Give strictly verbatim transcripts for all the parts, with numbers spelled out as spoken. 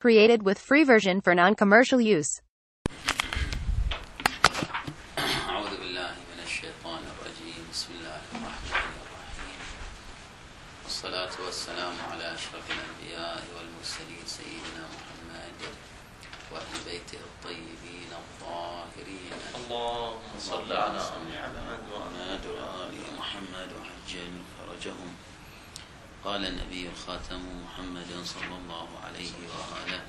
Created with free version for non-commercial use. أعوذ بالله من الشيطان الرجيم. بسم الله الرحمن الرحيم. والصلاة والسلام على أشرف الأنبياء والمرسلين سيدنا محمد وأهل بيته الطيبين الطاهرين. اللهم صل على محمد وآل محمد وعجل فرجهم. قال النبي الخاتم محمد صلى الله عليه وآله: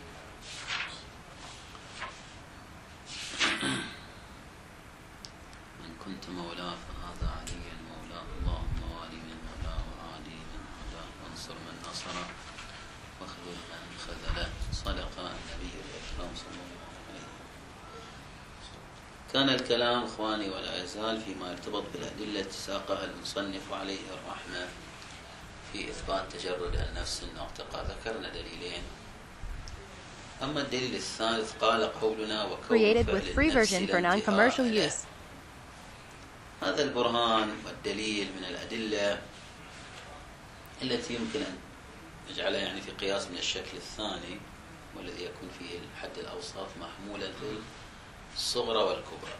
من كنت مولاه فهذا علي المولى. اللهم والي من مولاه وعادي من عاداه وانصر من نصره واخذل من خذله. صدق النبي الأكرم صلى الله عليه وسلم. كان الكلام إخواني ولا يزال فيما يرتبط بالأدلة ساقها المصنف عليه الرحمة في إثبات تجرد النفس الناطقة. ذكرنا دليلين. أما الدليل الثالث قال قولنا وكون Created فعل with free النفس version for لا non-commercial انتهاء له. use. هذا البرهان والدليل من الأدلة التي يمكن أن نجعلها يعني في قياس من الشكل الثاني، والذي يكون فيه الحد الأوسط محمولا في الصغرى والكبرى.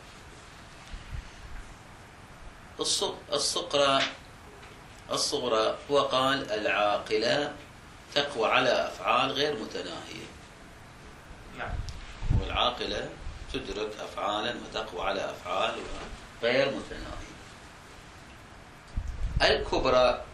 الصغرى الصغرى هو قال العاقلة تقوى على أفعال غير متناهية. نعم. والعاقلة تدرك أفعالا وتقوى على أفعال غير متناهية. الكبرى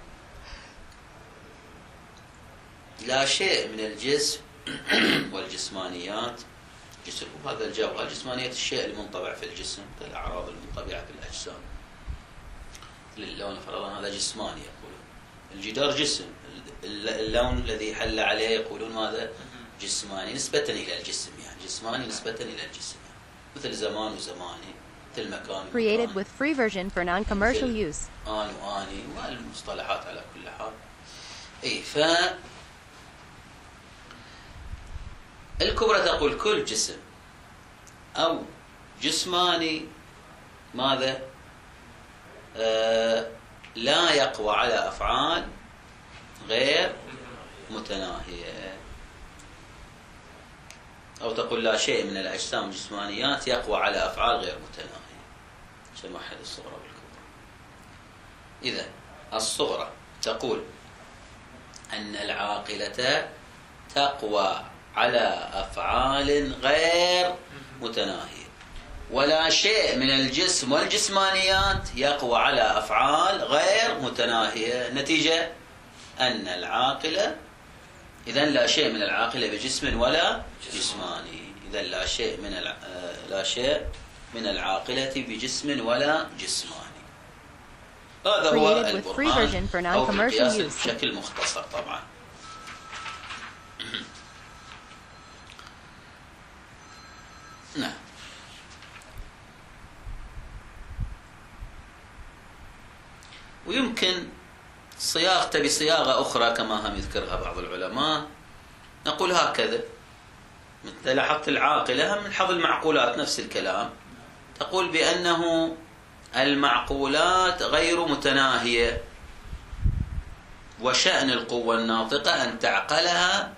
لا شيء من الجسم والجسمانيات. جسم هذا الجو، الجسمانيات الشيء المنطبع في الجسم كالأعراض المنطبعة في الأجسام. اللون فرضا هذا جسماني يقولون. الجدار جسم، اللون الذي حل عليه يقولون هذا جسماني نسبة إلى الجسم، يعني جسماني نسبة إلى الجسم، يعني مثل زمان وزماني، مثل مكان Created ومكان. with free version for non-commercial use. آن وآني والمصطلحات على كل حال. إيه ف الكبرى تقول كل جسم أو جسماني ماذا؟ آه لا يقوى على أفعال غير متناهية، أو تقول لا شيء من الأجسام الجسمانيات يقوى على أفعال غير متناهية. عشان نوحد الصغرى والكبرى. إذا الصغرى تقول أن العاقلة تقوى على أفعال غير متناهية، ولا شيء من الجسم والجسمانيات يقوى على أفعال غير متناهية. نتيجة أن العاقلة إذن لا شيء من العاقلة بجسم ولا جسماني. إذن لا شيء من الع... لا شيء من العاقلة بجسم ولا جسماني. هذا هو البرهان أو بالقياس بشكل مختصر طبعا. نعم. ويمكن صياغته بصياغة أخرى كما هم يذكرها بعض العلماء. نقول هكذا، مثل لاحظت العاقلة هم من حظ المعقولات نفس الكلام. تقول بأنه المعقولات غير متناهية، وشأن القوة الناطقة أن تعقلها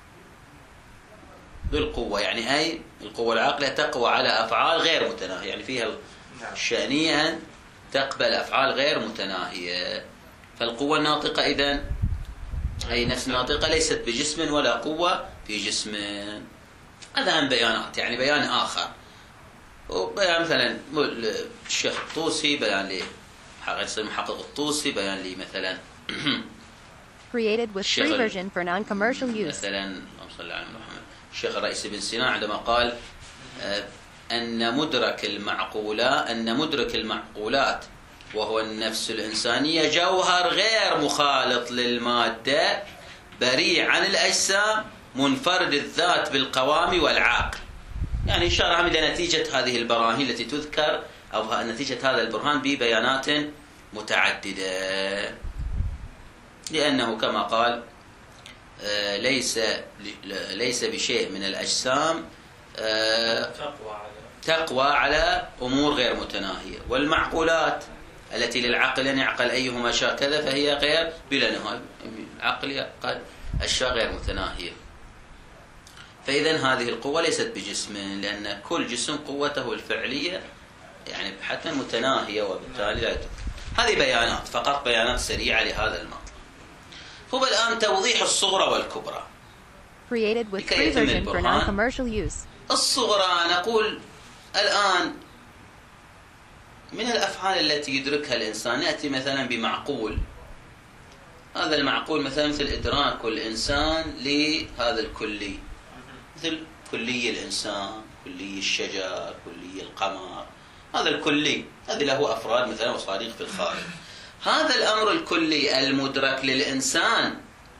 بالقوة، يعني أي القوة العاقلة تقوى على أفعال غير متناهية، يعني فيها الشأنية أن تقبل أفعال غير متناهية. فالقوة الناطقة إذن أي نفس الناطقة ليست بجسم ولا قوة في جسم. هذا هم بيانات، يعني بيان آخر. وبيان مثلا الشيخ الطوسي، بيان لي المحقق الطوسي، بيان لي مثلا Created with free version for non-commercial use. مثلا اللهم صل على محمد الشيخ الرئيس بن سينا عندما قال أن مدرك المعقولات أن مدرك المعقولات وهو النفس الإنسانية جوهر غير مخالط للمادة، بريء عن الأجسام، منفرد الذات بالقوام والعقل. يعني إشارة إلى نتيجة هذه البراهين التي تذكر، أو نتيجة هذا البرهان ببيانات متعددة. لأنه كما قال ليس ليس بشيء من الأجسام تقوى على أمور غير متناهية، والمعقولات التي للعقل أن يعقل أيهما شاء كذا فهي غير بلا نهاية. العقل يعقل أشياء غير متناهية. فإذا هذه القوة ليست بجسم، لأن كل جسم قوته الفعلية يعني حتى متناهية، وبالتالي لا يدرك. هذه بيانات فقط، بيانات سريعة لهذا الموضوع. هو الآن توضيح الصغرى والكبرى. Created with لكي free يتم version for البرهان. non-commercial use. الصغرى نقول الآن من الأفعال التي يدركها الإنسان، نأتي مثلا بمعقول. هذا المعقول مثلا مثل إدراك الإنسان لهذا الكلي، مثل كلي الإنسان، كلي الشجر، كلي القمر. هذا الكلي هذا له أفراد مثلا وصاريخ في الخارج. هذا الأمر الكلي المدرك للإنسان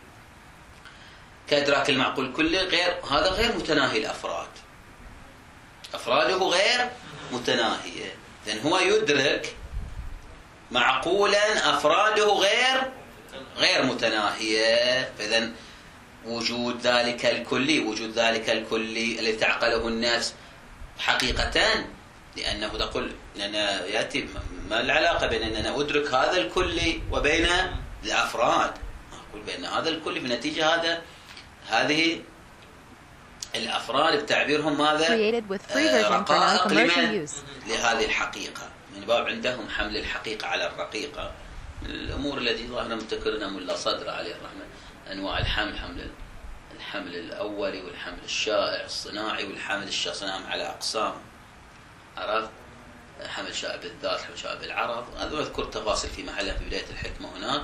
كإدراك المعقول الكلي غير، هذا غير متناهي الأفراد، أفراده غير متناهية. إذن هو يدرك معقولا أفراده غير غير متناهية. فإذا وجود ذلك الكلي، وجود ذلك الكلي الذي تعقله النفس حقيقة، لأنه تقول لأن يأتي ما العلاقة بين أن أنا أدرك هذا الكلي وبين الأفراد؟ أقول بأن هذا الكلي بنتيجة هذا هذه الأفراد بتعبيرهم ماذا؟ رقائق لمن؟ لهذه الحقيقة، من باب عندهم حمل الحقيقة على الرقيقة. الأمور التي ظاهرة متكررة ملا صدر عليه الرحمة، أنواع الحمل، حمل الحمل الأولي والحمل الشائع الصناعي والحمل الشائع على أقسام، عرفت؟ حمل شائع بالذات، حمل شائع بالعرض. هذا أذكر تفاصيل في محلها في بداية الحكمة هناك.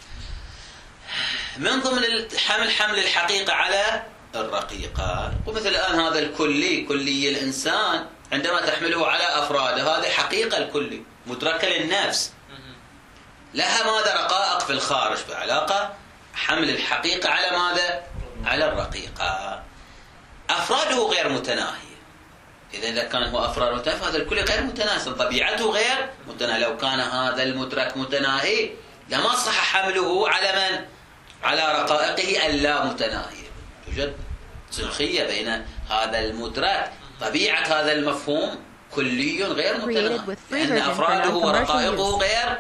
من ضمن الحمل حمل الحقيقة على الرقيقة. ومثل الآن هذا الكلي، كلي الإنسان، عندما تحمله على أفراده هذه حقيقة الكلي مدركة للنفس، لها ماذا؟ رقائق في الخارج، بعلاقة حمل الحقيقة على ماذا؟ على الرقيقة. أفراده غير متناهية. إذا إذا كان هو أفراد متناهية فهذا الكلي غير متناهي، طبيعته غير متناهية. لو كان هذا المدرك متناهي لما صح حمله على من؟ على رقائقه اللا متناهية. توجد سلخية بين هذا المدرك، طبيعة هذا المفهوم كلي غير متناهي، لأن أفراده ورقائقه غير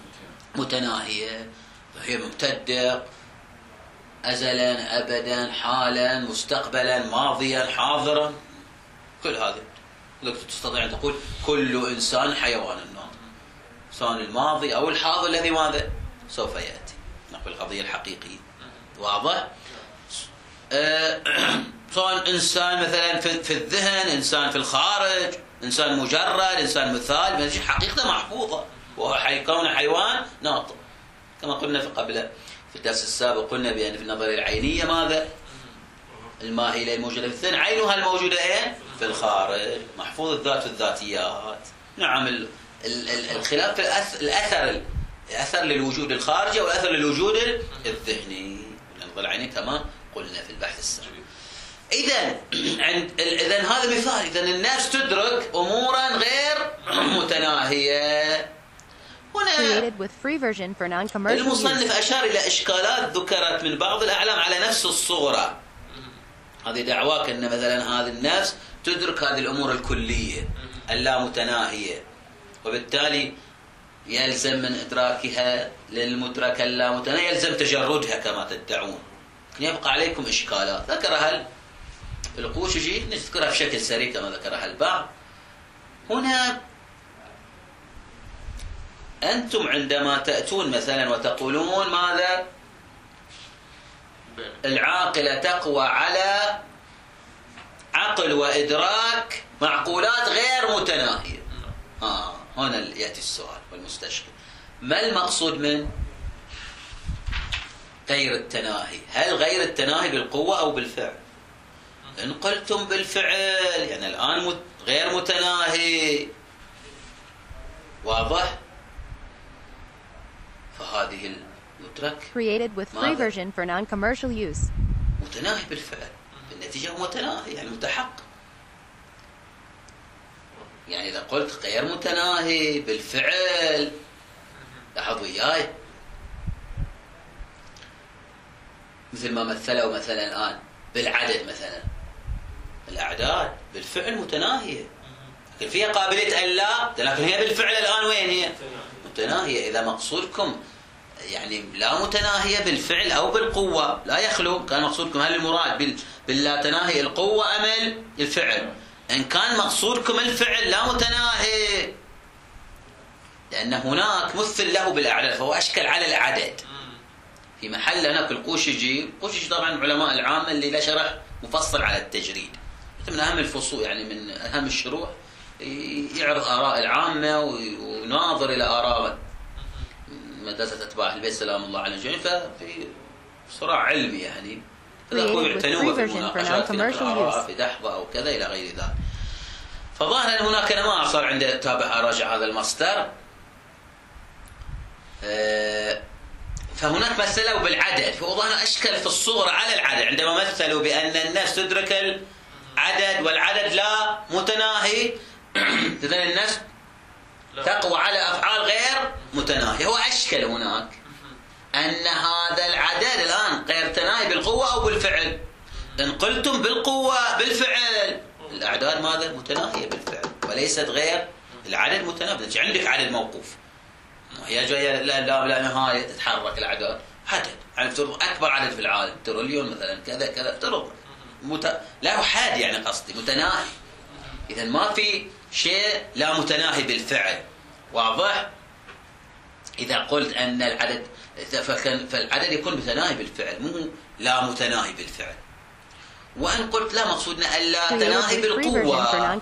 متناهية، فهي ممتدة أزلا أبدا، حالا مستقبلا ماضيا حاضرا. كل هذا تستطيع أن تقول كل إنسان حيوان ناطق، سواء الماضي أو الحاضر الذي ماذا سوف يأتي. نقول القضية الحقيقية واضح. أه سواء إنسان مثلا في الذهن، إنسان في الخارج، إنسان مجرد، إنسان مثال، حقيقة محفوظة، وهو حي كون حيوان ناطق. كما قلنا في قبل في الدرس السابق، قلنا بأن في النظرية العينية ماذا؟ الماهية الموجودة في الذهن عينها الموجودة أين؟ في الخارج، محفوظ الذات والذاتيات. نعم ال ال ال الخلاف في الأثر، الأثر للوجود الخارجي والأثر للوجود الذهني. النظرية العينية كما قلنا في البحث السابق. إذن عند إذن هذا مثال. إذن الناس تدرك أمورا غير متناهية. هنا المصنف أشار إلى إشكالات ذكرت من بعض الأعلام على نفس الصغرى. هذه دعواك أن مثلا هذه النفس تدرك هذه الأمور الكلية اللامتناهية، وبالتالي يلزم من إدراكها للمدرك اللامتناهي يلزم تجردها كما تدعون. يبقى عليكم إشكالات ذكرها القوشجي، نذكرها بشكل سريع كما ذكرها البعض. هنا أنتم عندما تأتون مثلا وتقولون ماذا؟ العاقلة تقوى على عقل وإدراك معقولات غير متناهية. آه هنا يأتي السؤال والمستشكل، ما المقصود من غير التناهي؟ هل غير التناهي بالقوة أو بالفعل؟ إن قلتم بالفعل يعني الآن غير متناهي، واضح؟ فهذه المدرك created with free version for non-commercial use. متناهي بالفعل، بالنتيجة هو متناهي يعني متحقق. يعني إذا قلت غير متناهي بالفعل، لاحظوا وياي، مثل ما مثلوا مثلا الآن بالعدد، مثلا الأعداد بالفعل متناهية لكن فيها قابلية أن لا، لكن هي بالفعل الآن وين هي؟ متناهية. إذا مقصودكم يعني لا متناهية بالفعل أو بالقوة لا يخلو، كان مقصودكم هل المراد باللا تناهي القوة أم الفعل؟ إن كان مقصودكم الفعل لا متناهي، لأن هناك مثل له بالأعداد فهو أشكل على العدد. في محل هناك القوشجي، القوشجي طبعا من علماء العامة اللي له شرح مفصل على التجريد، من أهم الفصول يعني من أهم الشروح، يعرض آراء العامة ويناظر إلى آراء مدرسة أتباع البيت سلام الله على الجميع، ففي صراع علمي يعني فذاكوا يعتنوا في المناقشات في نقل الآراء في دحضة أو كذا إلى غير ذلك. فظاهر أن هناك أنا ما صار عندي أتابع أراجع هذا المصدر. فهناك مثلوا بالعدد، فظاهر أشكل في الصورة على العدد عندما مثلوا بأن الناس تدرك العدد والعدد لا متناهي، إذن الناس تقوى على أفعال غير متناهية. هو أشكل هناك أن هذا العدد الآن غير تناهي بالقوة أو بالفعل. إن قلتم بالقوة بالفعل، الأعداد ماذا؟ متناهية بالفعل وليست غير العدد متناهي. عندك عدد موقوف هي جاية لا, لا, لا نهاية تتحرك الأعداد، عدد يعني افترض أكبر عدد في العالم تريليون مثلا كذا كذا، افترض مت... لا حاد يعني قصدي متناهي. إذا ما في شيء لا متناهي بالفعل، واضح؟ إذا قلت أن العدد فالعدد يكون متناهي بالفعل مو لا متناهي بالفعل. وأن قلت لا مقصودنا ألا تناهي بالقوة،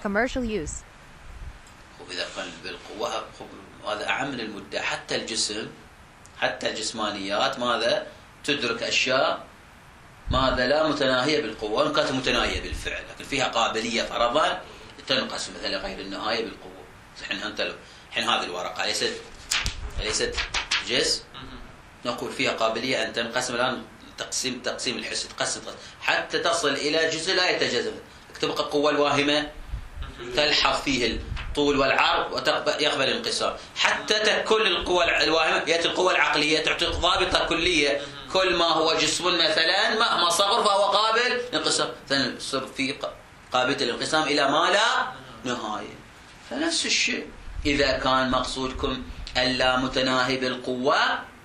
وإذا كان بالقوة هذا أعم من المدة. حتى الجسم حتى الجسمانيات ماذا تدرك أشياء ماذا لا متناهية بالقوة وإن كانت متناهية بالفعل، لكن فيها قابلية فرضا تنقسم مثلا غير النهاية بالقوة. الحين أنت الحين هذه الورقة ليست ليست جسم، نقول فيها قابلية أن تنقسم الآن تقسيم تقسيم الحس تقسم حتى تصل إلى جزء لا يتجزأ، تبقى القوة الواهمة تلحق فيه الطول والعرض ويقبل الانقسام، حتى تكل القوى الواهمة يأتي القوة العقلية تعطي ضابطة كلية، كل ما هو جسم مثلا مهما صغر فهو قابل للانقسام، يصير في قابلية الانقسام إلى ما لا نهاية. فنفس الشيء إذا كان مقصودكم ألا متناهي بالقوة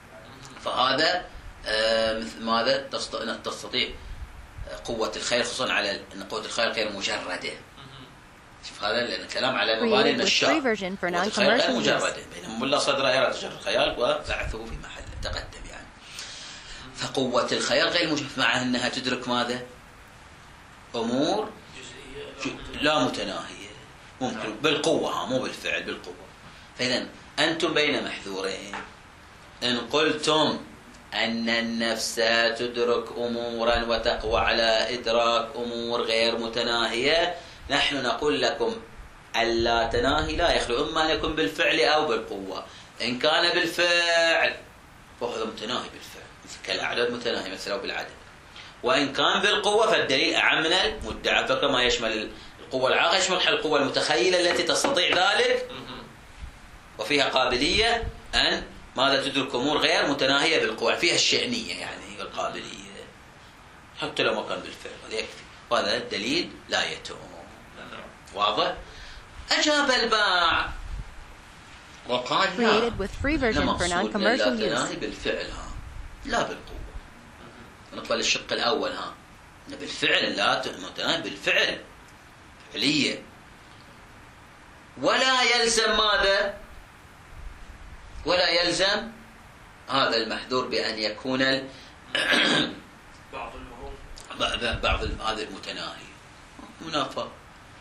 فهذا آه مثل ماذا تستطيع قوة الخير، خصوصا على أن قوة الخير غير مجردة. شوف هذا لأن الكلام على مباني النشاط، قوة الخير غير مجردة، بينما ملا صدر يرى تجرد خيال وبعثه في محل تقدم يعني. فقوة الخير غير مجردة مع أنها تدرك ماذا؟ أمور لا متناهية ممكن بالقوة ها مو بالفعل بالقوة. فإذا أنتم بين محذورين. إن قلتم أن النفس تدرك أمورا وتقوى على إدراك أمور غير متناهية، نحن نقول لكم ألا تناهي لا يخلو إما أن يكون بالفعل أو بالقوة. إن كان بالفعل فهو متناهي بالفعل كالأعداد متناهي مثلا بالعدد، وإن كان بالقوة فالدليل أعم من المدعى، فكما يشمل القوة العاقلة يشمل القوة المتخيلة التي تستطيع ذلك وفيها قابلية أن ماذا تدرك أمور غير متناهية بالقوة، فيها الشأنية يعني القابلية حتى لو ما كان بالفعل يكفي، وهذا الدليل لا يتم. واضح؟ أجاب الباع وقال لا مقصود لا تناهي بالفعل ها لا بالقوة. نقبل الشق الأول ها بالفعل لا تناهي بالفعل فعلية، ولا يلزم ماذا؟ ولا يلزم هذا المحذور بأن يكون بعض الأمور بعض هذا المتناهي منافق.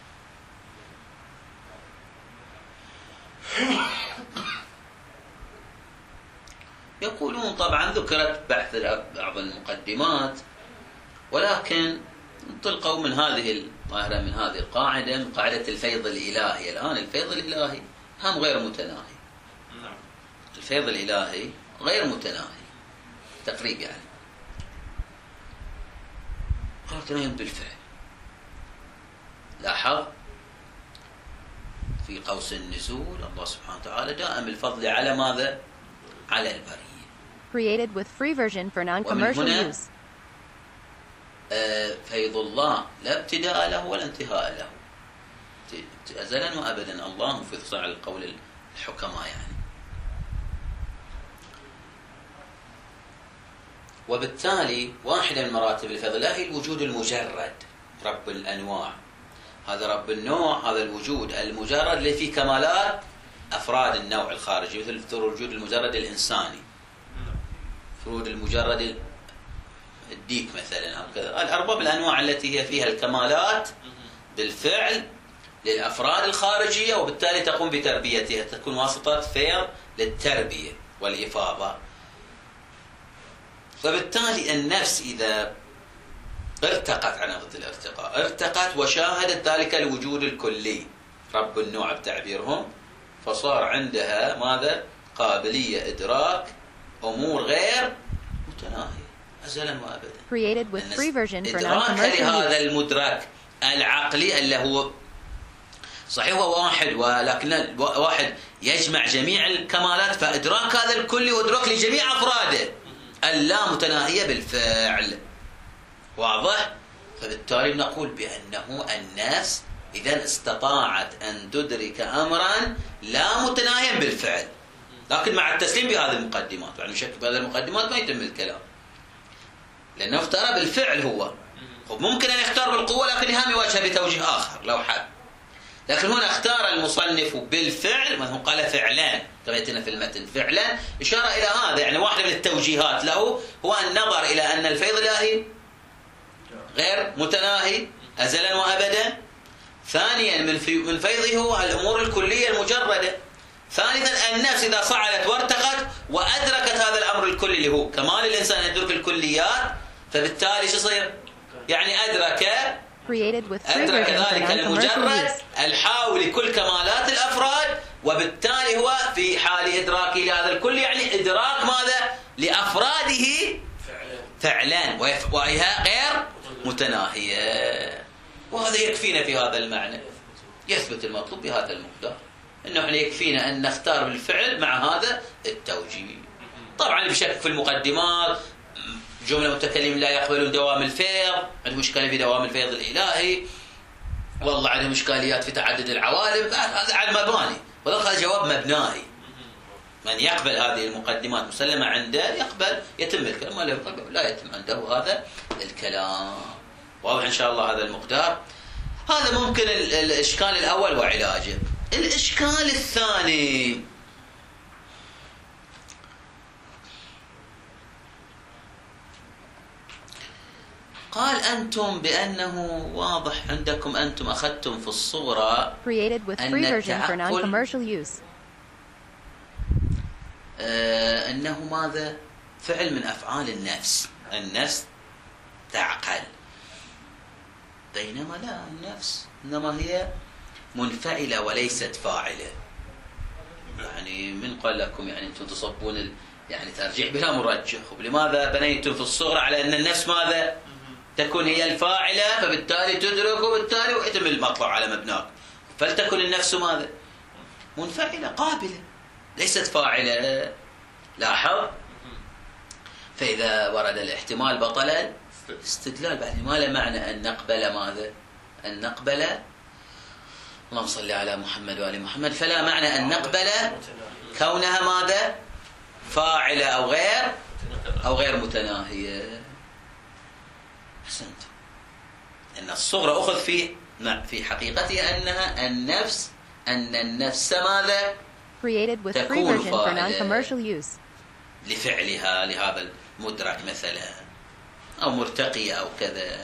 يقولون طبعا ذكرت بعث بعض المقدمات، ولكن انطلقوا من هذه الظاهرة من هذه القاعدة من قاعدة الفيض الإلهي. الآن الفيض الإلهي هم غير متناهي، الفيض الإلهي غير متناهي تقريب يعني غير متناهي بالفعل. لاحظ في قوس النزول الله سبحانه وتعالى دائم الفضل على ماذا؟ على البرية. Created with free version for non-commercial use. فيض الله لا ابتداء له ولا انتهاء له، أزلا وأبدا الله مفيض على القول الحكماء يعني. وبالتالي واحدة من مراتب الفيض الإلهي الوجود المجرد، رب الأنواع. هذا رب النوع، هذا الوجود المجرد اللي فيه كمالات أفراد النوع الخارجي، مثل الوجود المجرد الإنساني، الوجود المجرد الديك مثلا أو كذا. الأرباب الأنواع التي هي فيها الكمالات بالفعل للأفراد الخارجية، وبالتالي تقوم بتربيتها، تكون واسطة فيض للتربية والإفاضة. فبالتالي النفس إذا ارتقت عن نقطة الارتقاء، ارتقت وشاهدت ذلك الوجود الكلي رب النوع بتعبيرهم، فصار عندها ماذا؟ قابلية إدراك أمور غير متناهية أزلا وأبدا. Created with free version for إدراك non-commercial لهذا use. المدرك العقلي اللي هو صحيح هو واحد، ولكن واحد يجمع جميع الكمالات، فإدراك هذا الكلي وإدراك لجميع أفراده اللامتناهية بالفعل. واضح؟ فبالتالي نقول بأنه النفس إذا استطاعت أن تدرك أمرا لا متناهيا بالفعل، لكن مع التسليم بهذه المقدمات، يعني شك بهذه المقدمات ما يتم الكلام، لأنه اختار بالفعل هو. ممكن أن يختار بالقوة لكن هم يواجه بتوجيه آخر لو حب، لكن هنا اختار المصنف بالفعل، ما هو قال فعلا كما يأتينا في المتن فعلا، إشارة إلى هذا. يعني واحدة من التوجيهات له هو النظر إلى أن الفيض الإلهي غير متناهي أزلا وأبدا. ثانيا من من فيضه هو الأمور الكلية المجردة. ثالثا النفس إذا صعدت وارتقت وأدركت هذا الأمر الكلي اللي هو كمال الإنسان يدرك الكليات، فبالتالي شو يصير؟ يعني أدرك أدرك ذلك المجرد الحاوي لكل كمالات الأفراد، وبالتالي هو في حال إدراكه لهذا الكل يعني إدراك ماذا؟ لأفراده فعلا وهي غير متناهية. وهذا يكفينا في هذا المعنى، يثبت المطلوب بهذا المقدار، إنه احنا يكفينا أن نختار بالفعل مع هذا التوجيه. طبعا بشك في المقدمات جملة متكلم لا يقبلون دوام الفيض، عنده مشكلة في دوام الفيض الإلهي، والله عنده مشكليات في تعدد العوالم، هذا على المباني، وذلك هذا جواب مبنائي. من يقبل هذه المقدمات مسلمة عنده يقبل، يتم الكلام، ولا يقبل لا يتم عنده هذا الكلام. واضح إن شاء الله هذا المقدار. هذا ممكن الإشكال الأول وعلاجه. الإشكال الثاني، قال أنتم بأنه واضح عندكم، أنتم أخذتم في الصورة created with free version for non-commercial use. آه أنه ماذا؟ فعل من أفعال النفس، النفس تعقل، بينما لا، النفس إنما هي منفعلة وليست فاعلة. يعني من قال لكم يعني أنتم تصبون يعني ترجيح بلا مرجح؟ ولماذا بنيتم في الصورة على أن النفس ماذا؟ تكون هي الفاعلة، فبالتالي تدرك وبالتالي ويتم المطلع على مبناك. فلتكن النفس ماذا؟ منفعلة قابلة ليست فاعلة. لاحظ؟ فإذا ورد الاحتمال بطل استدلال. بعد ما له معنى أن نقبل ماذا؟ أن نقبل، اللهم صل على محمد وآل محمد، فلا معنى أن نقبل كونها ماذا؟ فاعلة أو غير أو غير متناهية. أحسنت. أن الصغرى أخذ في في حقيقتها أنها النفس، أن النفس ماذا؟ created with free version for non-commercial use. لفعلها لهذا المدرك مثلا، أو مرتقية أو كذا.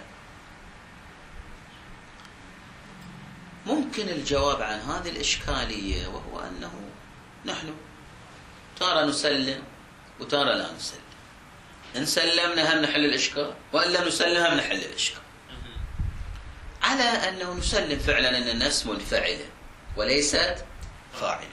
ممكن الجواب عن هذه الإشكالية، وهو أنه نحن تارة نسلم وتارة لا نسلم. إن سلمنا هم نحل الإشكال، وإن لم نسلم هم نحل الإشكال. على أنه نسلم فعلا أن النفس منفعلة وليست فاعلة.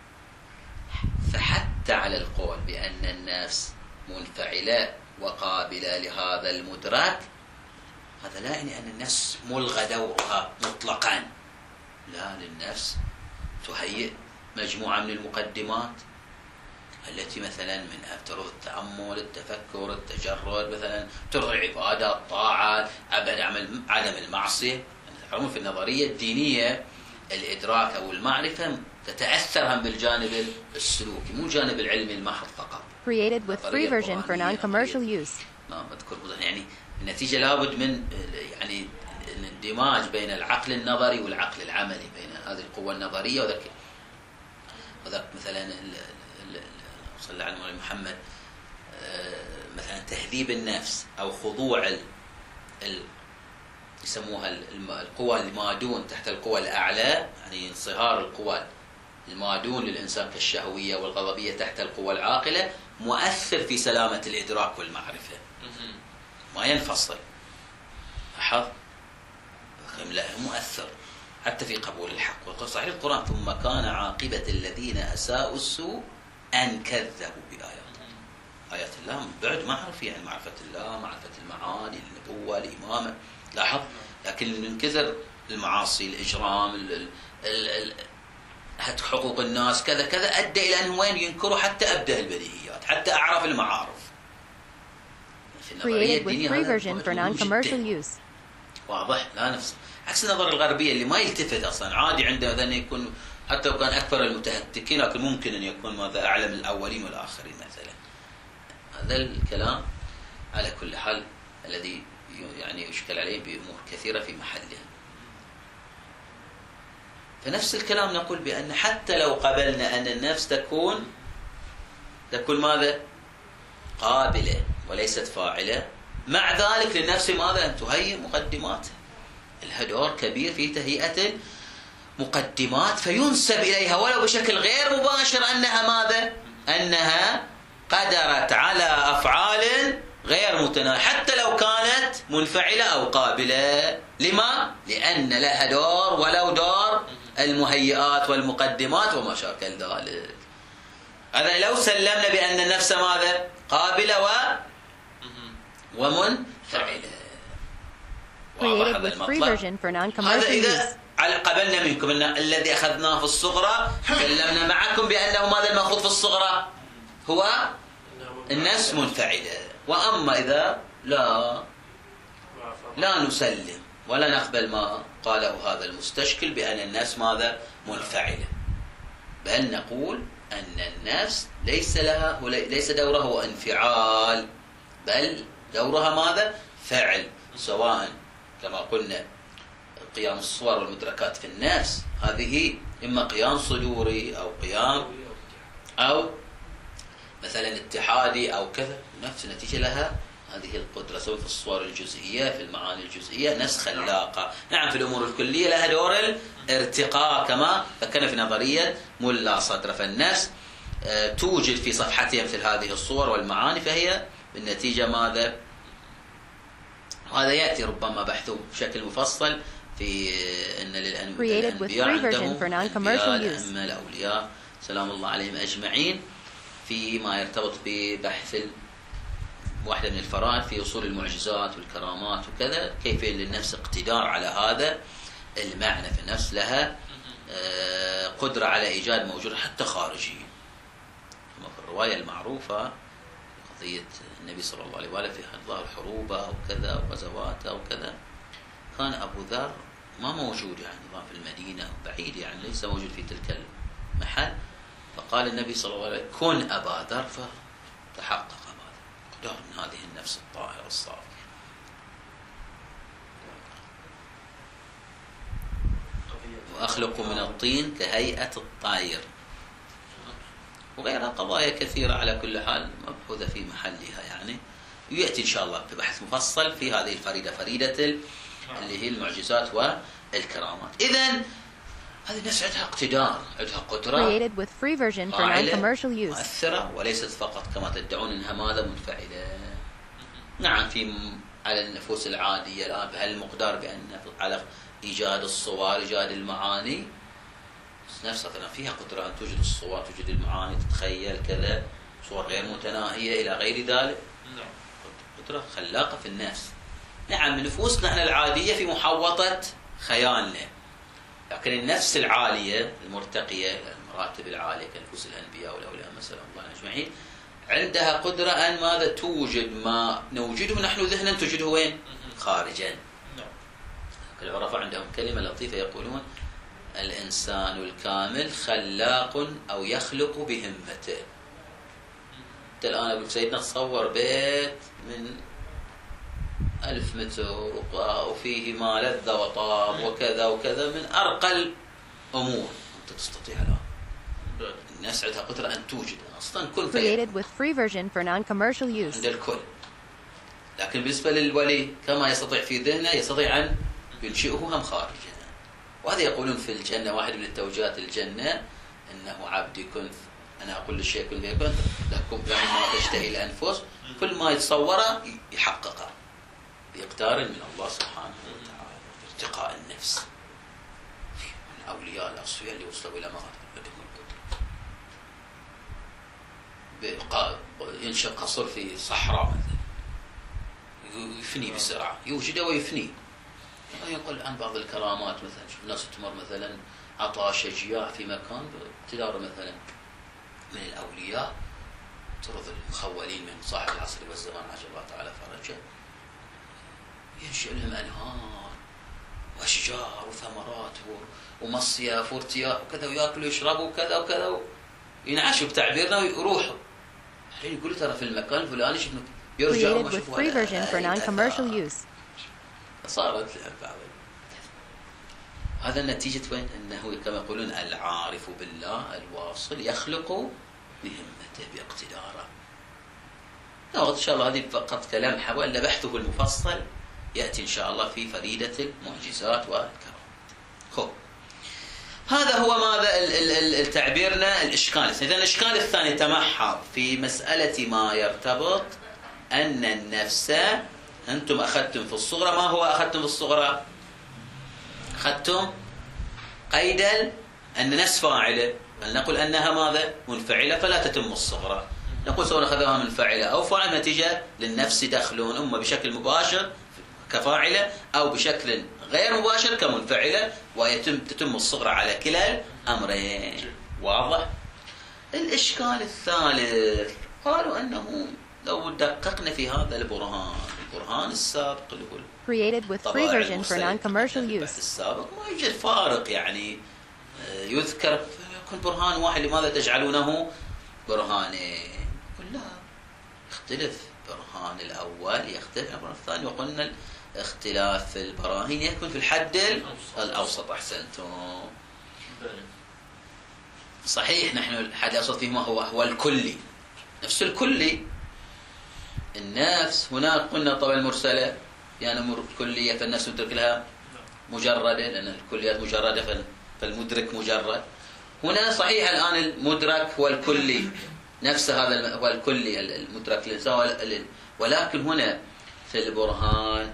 فحتى على القول بأن النفس منفعلة وقابلة لهذا المدرك، هذا لا يعني أن النفس ملغى دورها مطلقا. لا، للنفس تهيئ مجموعة من المقدمات التي مثلا من ترض التأمل، التفكر، التجرد، مثلا ترض العبادة، الطاعات، عدم المعصية. تعلمون في النظرية الدينية الإدراك أو المعرفة تتأثر هم بالجانب السلوكي، مو الجانب العلمي المحض فقط. created with free version for non-commercial use. ما بذكر يعني النتيجة لابد من يعني الاندماج بين العقل النظري والعقل العملي، بين هذه القوة النظرية وذاك وذاك مثلا صلى الله عليه محمد مثلا تهذيب النفس أو خضوع ال ال يسموها القوى المادون تحت القوى الأعلى، يعني انصهار القوى المادون للإنسان كالشهوية والغضبية تحت القوى العاقلة، مؤثر في سلامة الإدراك والمعرفة، ما ينفصل. لاحظ؟ لا مؤثر حتى في قبول الحق. صحيح القرآن ثم كان عاقبة الذين أساءوا السوء أن كذبوا بآيات آيات الله من بعد معرفة، يعني معرفة الله، معرفة المعاني، النبوة، الإمامة. لاحظ؟ لكن انكسر المعاصي، الإجرام، ال ال ال ال حقوق الناس كذا كذا، أدى إلى أن وين ينكروا حتى أبدأ البديهيات، حتى أعرف المعارف. في النظرية الدينية هذا واضح، لا نفس عكس النظرة الغربية اللي ما يلتفت أصلا، عادي عنده أن يكون حتى لو كان أكثر المتهتكين لكن ممكن أن يكون ماذا أعلم الأولين والآخرين مثلا. هذا الكلام على كل حال الذي يعني يشكل عليه بأمور كثيرة في محلها. فنفس الكلام نقول بأن حتى لو قبلنا أن النفس تكون تكون ماذا؟ قابلة وليست فاعلة، مع ذلك للنفس ماذا؟ أن تهيئ مقدماتها. لها دور كبير في تهيئة المقدمات، فينسب إليها ولو بشكل غير مباشر أنها ماذا؟ أنها قدرت على أفعال غير متناهية حتى لو كانت منفعلة أو قابلة. لما؟ لأن لها دور ولو دور المهيئات والمقدمات وما شاكل ذلك. هذا لو سلمنا بأن النفس ماذا؟ قابلة و ومنفعلة. واضح هذا المطلب. هذا إذا على قبلنا منكم أن الذي أخذناه في الصغرى كلمنا معكم بأنه ماذا المأخوذ في الصغرى هو النفس منفعلة. وأما إذا لا لا نسلم ولا نقبل ما قاله هذا المستشكل بأن النفس ماذا؟ منفعلة، بل نقول أن النفس ليس لها ليس دورها انفعال، بل دورها ماذا؟ فعل، سواء كما قلنا قيام الصور والمدركات في النفس، هذه إما قيام صدوري أو قيام أو مثلا اتحادي أو كذا، نفس نتيجة لها هذه القدرة، سواء في الصور الجزئية في المعاني الجزئية، نفس خلاقة. نعم في الأمور الكلية لها دور الارتقاء كما ذكرنا في نظرية ملا صدر، فالنفس توجد في صفحتها مثل هذه الصور والمعاني، فهي بالنتيجة ماذا؟ هذا يأتي ربما بحثه بشكل مفصل في أن للأنبياء عندهم أنبياء الأولياء سلام الله عليهم أجمعين فيما يرتبط ببحث واحدة من الفرائض في أصول المعجزات والكرامات وكذا، كيف للنفس اقتدار على هذا المعنى. في النفس لها قدرة على إيجاد موجود حتى خارجي، كما في الرواية المعروفة قضية النبي صلى الله عليه وآله في ظهر حروبه وكذا وغزواته وكذا، كان أبو ذر ما موجود يعني في المدينة بعيد، يعني ليس موجود في تلك المحل، فقال النبي صلى الله عليه وسلم كن أبا ذر، فتحقق هذا قدر من هذه النفس الطاهرة الصافية. وأخلق من الطين كهيئة الطير، وغيرها قضايا كثيرة على كل حال مبحوثة في محلها يعني، ويأتي إن شاء الله في بحث مفصل في هذه الفريدة، فريدة اللي هي المعجزات والكرامات. إذن هذه النفس عندها اقتدار، عندها قدرة فاعلة مؤثرة، وليست فقط كما تدعون انها ماذا؟ منفعلة. نعم في على النفوس العادية الآن بهالمقدار بأن على إيجاد الصور، إيجاد المعاني، نفسها فيها قدرة أن توجد الصور، توجد المعاني، تتخيل كذا صور غير متناهية إلى غير ذلك، قدرة خلاقة في النفس. نعم نفوسنا احنا العادية في محوطة خيالنا، لكن النفس العالية المرتقية المراتب العالية كنفوس الأنبياء والأولياء مثلا الله أجمعين، عندها قدرة أن ماذا؟ توجد ما نوجده نحن ذهنا توجده وين؟ خارجا. العرفاء عندهم كلمة لطيفة يقولون الإنسان الكامل خلاق أو يخلق بهمته. حتى الآن أقول سيدنا تصور بيت من ألف متر وفيه ما لذ وطاب وكذا وكذا من أرقى الأمور أنت تستطيع الآن الناس عندها قدرة أن توجد أصلا كل Created with free version for non-commercial use. عند الكل. لكن بالنسبة للولي كما يستطيع في ذهنه يستطيع أن ينشئه هم خارجه. وهذا يقولون في الجنة واحد من التوجيهات الجنة أنه عبدي كن أنا أقول للشيء كن فيكن لكم ما تشتهي الأنفس كل ما يتصوره يحققه يقترن من الله سبحانه وتعالى ارتقاء النفس. من أولياء الأصفياء اللي وصلوا إلى مغرب ينشأ قصر في صحراء مثلا يفني بسرعة يوجده ويفني. يقول عن بعض الكرامات مثلا شوف ناس تمر مثلا عطاء شجياع في مكان تدار مثلا من الأولياء ترضي المخولين من صاحب العصر والزمان عجل الله تعالى فرجه ينشئ لهم أنهار وأشجار وثمرات ومصيف وارتياح وكذا ويأكلوا ويشربوا وكذا وكذا ينعشوا بتعبيرنا ويروحوا. الحين يقولوا ترى في المكان الفلاني شفنا يرجعوا ما Created with free version for non-commercial use. صارت لهم بعض. هذا نتيجة وين؟ أنه كما يقولون العارف بالله الواصل يخلق بهمته باقتداره. إن شاء الله هذه فقط كلام حول بحثه المفصل يأتي إن شاء الله في فريدة المعجزات والكرامات. خب هذا هو ماذا التعبيرنا الإشكال. إذا الإشكال الثاني تمحض في مسألة ما يرتبط أن النفس أنتم أخذتم في الصغرى. ما هو أخذتم في الصغرى؟ أخذتم قيدا أن نفس فاعلة نقول أنها ماذا؟ منفعلة فلا تتم الصغرى. نقول سواء أخذها منفعلة أو فاعلة نتيجة للنفس دخلون أما بشكل مباشر كفاعلة أو بشكل غير مباشر كمنفعلة ويتم تتم الصغرى على كلا الأمرين. واضح؟ الإشكال الثالث قالوا أنه لو دققنا في هذا البرهان البرهان السابق اللي يقول Created with free version for non-commercial use. السابق ما يوجد فارق يعني يذكر يكون برهان واحد لماذا تجعلونه برهانين؟ يقول لا يختلف برهان الأول يختلف عن البرهان الثاني. وقلنا اختلاف في البراهين يكون في الحد الأوسط. أحسنتم صحيح. نحن الحد الأوسط فيه ما هو هو الكلي نفس الكلي النفس. هناك قلنا طبعا المرسلة يعني أمور كلية فالنفس ندرك لها مجردة لأن الكليات مجردة فالمدرك مجرد. هنا صحيح الآن المدرك هو الكلي نفس هذا هو الكلي المدرك للإنسان. ولكن هنا في البرهان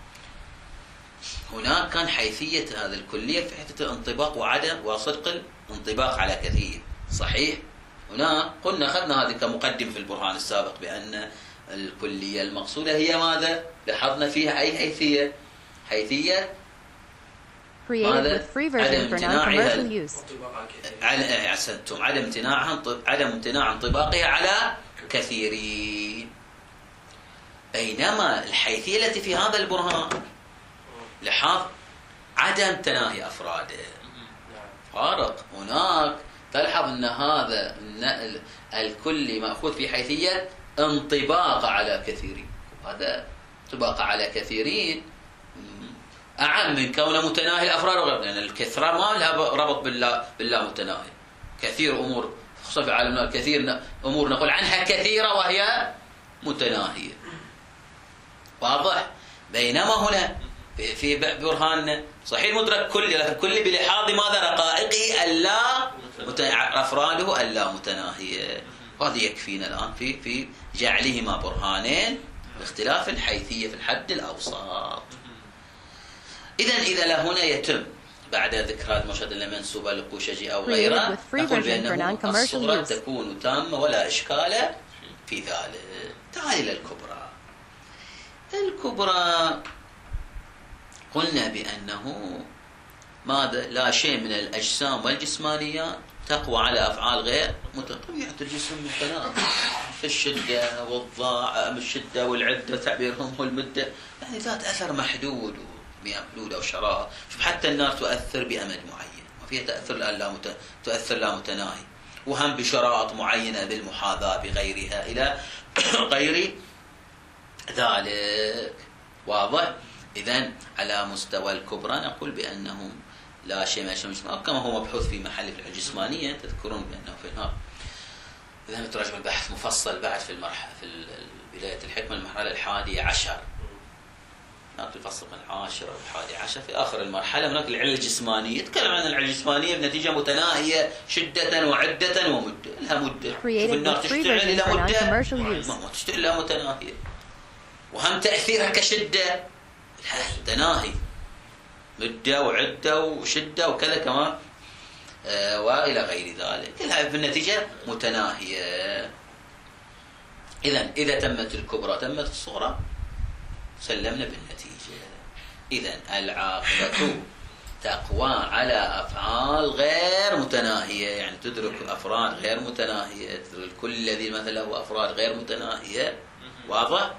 هناك كان حيثية هذا الكلية في حتة الانطباق وعدم وصدق الانطباق على كثير. صحيح هنا قلنا أخذنا هذه كمقدمة في البرهان السابق بأن الكلية المقصودة هي ماذا؟ لاحظنا فيها أي حيثية؟ حيثية Created with free version for non-commercial use. أحسنتم عدم امتناعها عدم امتناع انطباقها على كثيرين. بينما الحيثية التي في هذا البرهان لاحظ عدم تناهي أفراده. فارق هناك تلحظ أن هذا الكل مأخوذ في حيثية انطباق على كثيرين. هذا انطباق على كثيرين أعم من كونه متناهي الأفراد لأن الكثرة ما لها ربط بالله بالله متناهي. كثير أمور خصوصا في عالمنا الكثير أمور نقول عنها كثيرة وهي متناهية. واضح؟ بينما هنا في برهاننا صحيح مدرك كلي لكن كلي بلحاظ ماذا؟ رقائقه ألا أفراده ألا متناهية. وهذا يكفينا الآن في في جعلهما برهانين باختلاف الحيثية في الحد الأوسط. إذن إذا لهنا يتم بعد ذكر هذه المشهد المنسوبة للقوشجي أو غيره نقول بأنه الصغرى تكون تامة ولا إشكال في ذلك. تعال إلى الكبرى. الكبرى قلنا بأنه ماذا؟ لا شيء من الأجسام والجسمانيات تقوى على أفعال غير طبيعة الجسم متناقض في الشدة والضاع الشدة والعدة تعبيرهم والمدة يعني ذات أثر محدود بأمدود أو شراء. شوف حتى النار تؤثر بأمد معين وفيها تأثر لا مت... تؤثر لا متناهي وهم بشرائط معينة بالمحاذاة بغيرها إلى غير ذلك. واضح؟ إذن على مستوى الكبرى نقول بأنه لا شيء من الشمس، كما هو مبحوث في محل في الجسمانية، تذكرون بأنه في النار. إذا نتراجع البحث مفصل بعد في المرحلة في بداية الحكمة المرحلة الحادية عشر، هناك الفصل من العاشرة والحادي عشر في آخر المرحلة. هناك العلة الجسمانية، يتكلم عن العلة الجسمانية بنتيجة متناهية شدة وعدة ومدة، لها مدة. شوف النار تشتعل إلى مدة ما تشتعل إلى متناهية، وهم تأثيرها كشدة تناهي، مدة وعدة وشدة وكذا كمان آه وإلى غير ذلك، كلها بالنتيجة متناهية. إذن إذا تمت الكبرى تمت الصغرى، سلمنا بالنتيجة. إذن العاقبة تقوى على أفعال غير متناهية، يعني تدرك أفراد غير متناهية، تدرك كل الذي مثلا له أفراد غير متناهية. واضح؟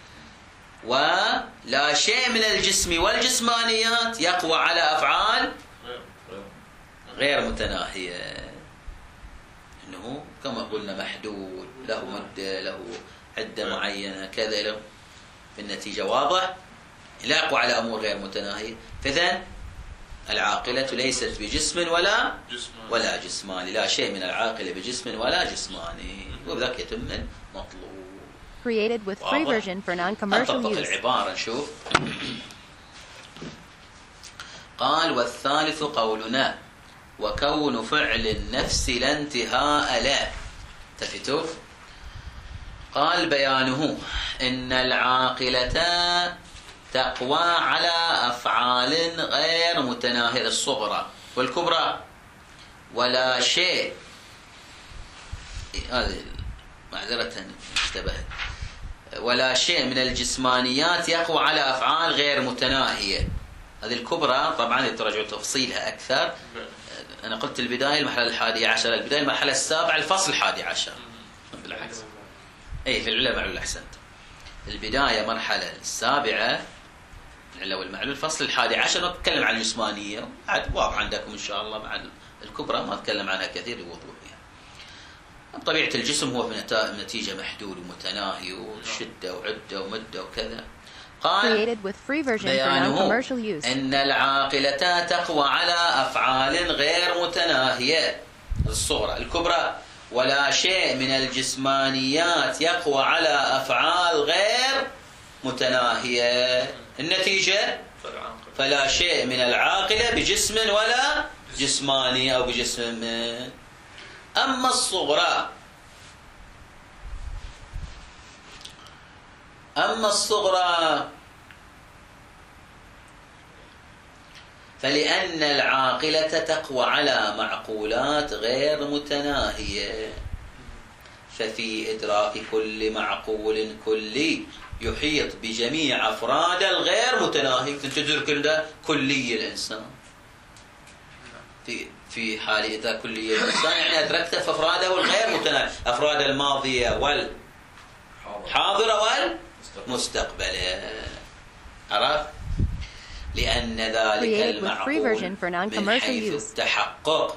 ولا شيء من الجسم والجسمانيات يقوى على أفعال غير متناهية، إنه كما قلنا محدود، له مدة، له عدة معينة كذا له بالنتيجة. واضح؟ لا يقوى على أمور غير متناهية. فإذن العاقلة ليست بجسم ولا ولا جسماني، لا شيء من العاقلة بجسم ولا جسماني، وبذلك يتم المطلوب. Created with free version for non-commercial نطبق use. العبارة نشوف. قال والثالث قولنا وكون فعل النفس لا انتهاء له. التفتوا. قال بيانه إن العاقلة تقوى على أفعال غير متناهية، الصغرى والكبرى، ولا شيء، هذه معذرة اشتبهت، ولا شيء من الجسمانيات يقوى على أفعال غير متناهية. هذه الكبرى طبعا تراجعوا تفصيلها أكثر. أنا قلت البداية المرحلة الحادية عشر، البداية المرحلة السابعة الفصل الحادي عشر، بالعكس. أي في العلة معلول أحسنت. البداية مرحلة السابعة العلة والمعلول، الفصل الحادي عشر نتكلم عن الجسمانية، عاد واضح عندكم إن شاء الله. مع الكبرى ما أتكلم عنها كثير بوضوح. يعني طبيعة الجسم هو في نتيجة محدود ومتناهي وشدة وعدة ومدة وكذا. قال بيانه إن العاقلة تقوى على أفعال غير متناهية، الصغرى الكبرى، ولا شيء من الجسمانيات يقوى على أفعال غير متناهية. النتيجة فلا شيء من العاقلة بجسم ولا جسماني أو بجسم. أما الصغرى أما الصغرى فلأن العاقلة تقوى على معقولات غير متناهية، ففي إدراك كل معقول كلي يحيط بجميع أفراد الغير متناهي. تدرك كلي الإنسان في في حال إذا كلية الإنسان، يعني أدركت في أفراده الغير متناهي، أفراد الماضية والحاضرة والمستقبلة. عرفت؟ لأن ذلك المعقول من حيث التحقق،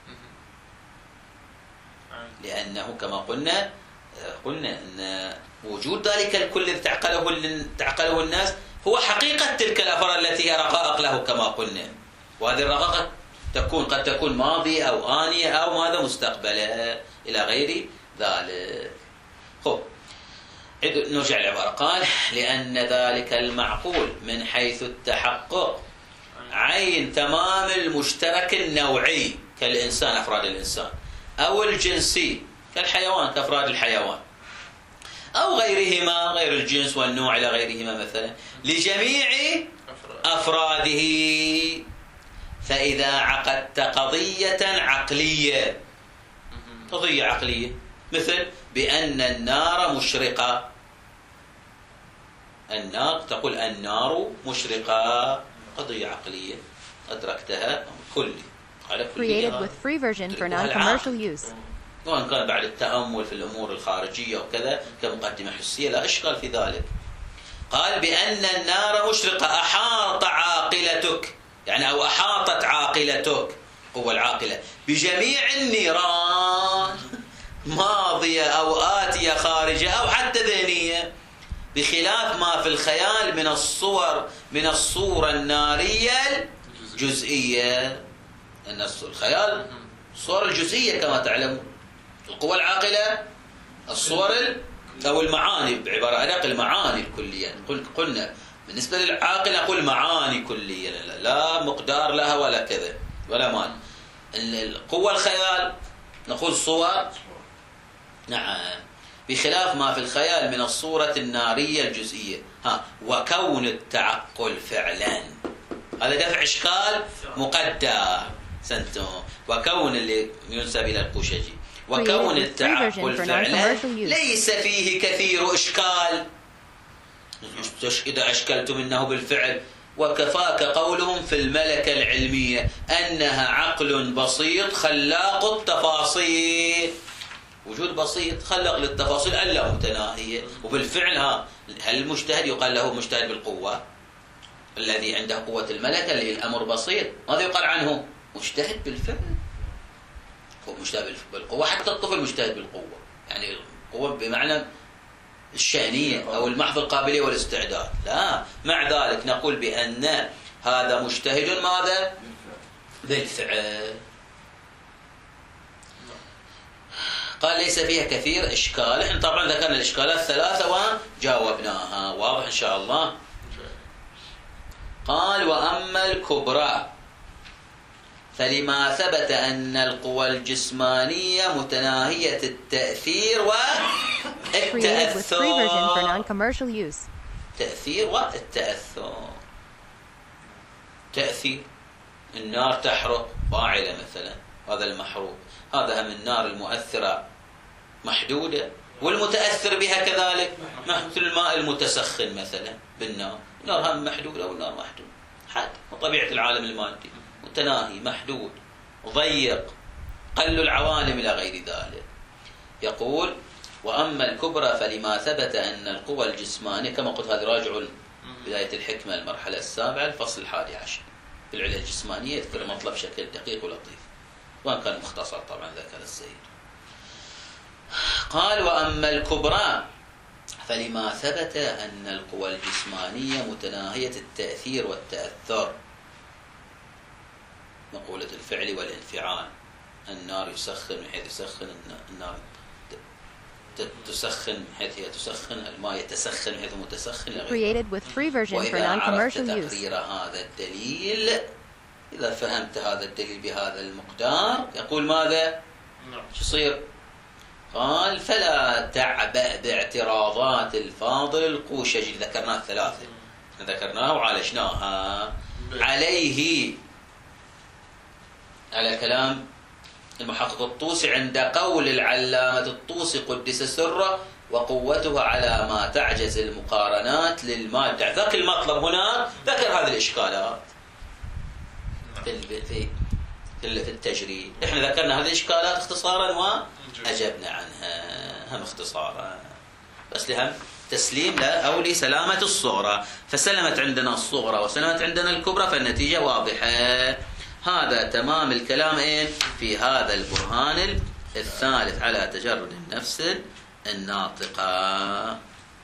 لأنه كما قلنا قلنا أن وجود ذلك الكل الذي تعقله تعقله الناس هو حقيقة تلك الأفراد التي هي رقائق له كما قلنا، وهذه الرقائق تكون قد تكون ماضية أو آنية أو ماذا مستقبلة إلى غير ذلك. خب نرجع العبارة. قال لأن ذلك المعقول من حيث التحقق عين تمام المشترك النوعي كالإنسان أفراد الإنسان، أو الجنسي كالحيوان كأفراد الحيوان، أو غيرهما غير الجنس والنوع إلى غيرهما مثلا، لجميع أفراده. فإذا عقدت قضية عقلية، قضية عقلية مثل بأن النار مشرقة، النار تقول النار مشرقة، قضية عقلية أدركتها كلي على Created with free version for non-commercial use. وإن كان بعد التأمل في الأمور الخارجية وكذا كمقدمة حسية لا إشكال في ذلك. قال بأن النار مشرقة أحاط عاقلتك، يعني أو أحاطت عاقلتك قوة العاقلة بجميع النيران، ماضية أو آتية خارجة أو حتى ذهنية، بخلاف ما في الخيال من الصور من الصورة النارية الجزئية. أن الخيال الصور الجزئية كما تعلمون. القوى العاقلة الصور أو المعاني، بعبارة أدق المعاني الكلية. قلنا بالنسبة للعاقل نقول معاني كلية، لا, لا مقدار لها ولا كذا ولا مال. القوة الخيال نقول صور، نعم، بخلاف ما في الخيال من الصورة النارية الجزئية. ها وكون التعقل فعلا، هذا دفع إشكال مقدر سنتم. وكون اللي ينسب إلى القوشجي، وكون التعقل فعلا ليس فيه كثير إشكال. إذا أشكلتم إنه بالفعل، وكفاك قولهم في الملكة العلمية أنها عقل بسيط خلاق التفاصيل. وجود بسيط خلق للتفاصيل ألا متناهية. وبالفعل ها هل المجتهد يقال له مجتهد بالقوة؟ الذي عنده قوة الملكة اللي الأمر بسيط ماذا يقال عنه؟ مجتهد بالفعل. هو مجتهد بالقوة، حتى الطفل مجتهد بالقوة، يعني القوة بمعنى الشأنية أو المحض القابلية والاستعداد. لا، مع ذلك نقول بأن هذا مجتهد ماذا؟ بالفعل. قال ليس فيها كثير إشكال. احنا طبعا ذكرنا الإشكالات الثلاثة وجاوبناها، واضح إن شاء الله. قال وأما الكبرى فلما ثبت أن القوى الجسمانية متناهية التأثير والتأثر. تأثير والتأثر. تأثير النار تحرق فاعلة مثلا، هذا المحروق، هذا من النار المؤثرة محدودة، والمتأثر بها كذلك مثل الماء المتسخن مثلا بالنار، النار هم محدودة والنار محدود. حد وطبيعة العالم المادي متناهي محدود ضيق، قل العوالم إلى غير ذلك. يقول وأما الكبرى فلما ثبت أن القوى الجسمانية، كما قلت هذا راجع بداية الحكمة المرحلة السابعة الفصل الحادي عشر في العلة الجسمانية، يذكر مطلب بشكل دقيق ولطيف، وان كان مختصر طبعا ذكر السيد. قال وأما الكبرى فلما ثبت أن القوى الجسمانية متناهية التأثير والتأثر، مقولة الفعل والانفعال. النار يسخن من حيث يسخن، النار تسخن من حيث هي تسخن، الماء يتسخن من حيث متسخن. وإذا عرفت تقرير هذا الدليل، إذا فهمت هذا الدليل بهذا المقدار، يقول ماذا؟ شو يصير؟ قال فلا تعبأ باعتراضات الفاضل القوشجي، ذكرناه الثلاثة، ذكرناه وعالجناها عليه، على كلام المحقق الطوسي عند قول العلامة الطوسي قدس سره وقوته على ما تعجز المقارنات للمادة. ذاك المطلب هنا ذكر هذه الإشكالات في في في التجريد. احنا ذكرنا هذه الإشكالات اختصارا وأجبنا عنها هم اختصارا، بس لهم تسليم لا أو لسلامة الصغرى. فسلمت عندنا الصغرى وسلمت عندنا الكبرى، فالنتيجة واضحة. هذا تمام الكلام إيه في هذا البرهان الثالث على تجرد النفس الناطقة.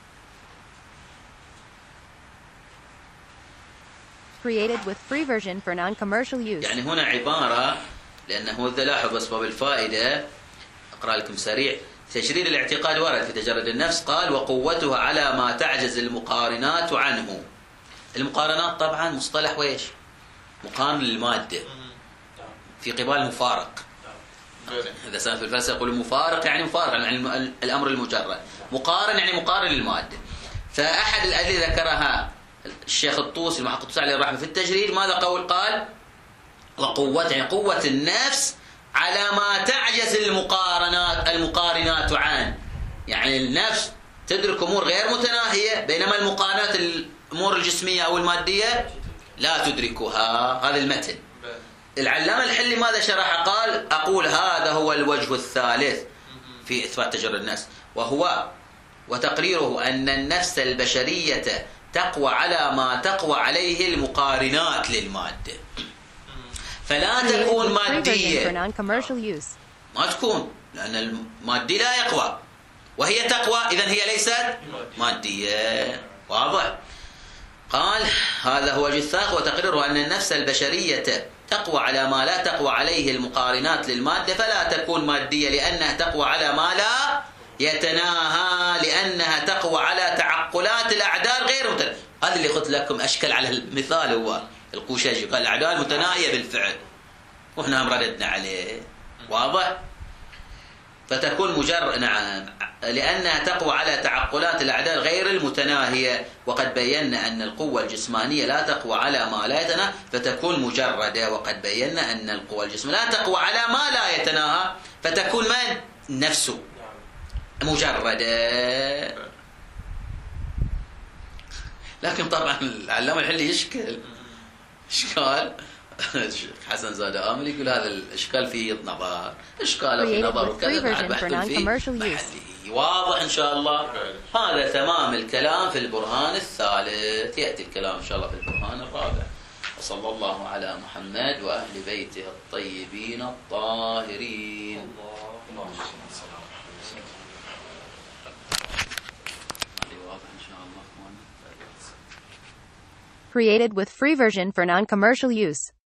Created with free version for non-commercial use. يعني هنا عبارة، لأنه إذا لاحظ أسباب الفائدة أقرأ لكم سريع. تجريد الاعتقاد ورد في تجرد النفس، قال وقوته على ما تعجز المقارنات عنه. المقارنات طبعا مصطلح ويش؟ مقارن للمادة في قبال المفارق. إذا سأل في الفلسفة يقول مفارق يعني مفارق يعني الأمر المجرد، مقارن يعني مقارن للمادة. فأحد الأدلة ذكرها الشيخ الطوسي المحقق الطوسي عليه الرحمة في التجريد، ماذا قول؟ قال وقوة يعني قوة النفس على ما تعجز المقارنات المقارنات عنه، يعني النفس تدرك أمور غير متناهية، بينما المقارنات الأمور الجسمية أو المادية لا تدركها. هذا المتن. العلامة الحلي ماذا شرح؟ قال أقول هذا هو الوجه الثالث في إثبات تجرد النفس، وهو وتقريره أن النفس البشرية تقوى على ما تقوى عليه المقارنات للمادة، فلا تكون مادية، ما تكون، لأن المادي لا يقوى وهي تقوى، إذن هي ليست مادية. واضح؟ قال هذا هو وجه الثالث، وتقريره أن النفس البشرية تقوى على ما لا تقوى عليه المقارنات للمادة، فلا تكون مادية لأنها تقوى على ما لا يتناهى، لأنها تقوى على تعقلات الأعداد غير متناهية. هذا اللي قلت لكم أشكل على المثال، هو القوشجي قال الأعداد متناهية بالفعل، وإحنا هم رددنا عليه. واضح؟ فتكون مجرد، نعم، لأنها تقوى على تعقلات الأعداد غير المتناهية، وقد بينا أن القوة الجسمانية لا تقوى على ما لا يتناهى فتكون مجردة، وقد بينا أن القوة الجسمانية لا تقوى على ما لا يتناهى فتكون من نفسه مجردة. لكن طبعا العلامة الحلي يشكل إشكال. حسن زاد آمل يقول هذا الإشكال فيه نظر، إشكال في نظر وكذا بعد بحث فيه محلي. واضح إن شاء الله. هذا تمام الكلام في البرهان الثالث، يأتي الكلام إن شاء الله في البرهان الرابع. وصلى الله على محمد وأهل بيته الطيبين الطاهرين. Created with free version for non-commercial use.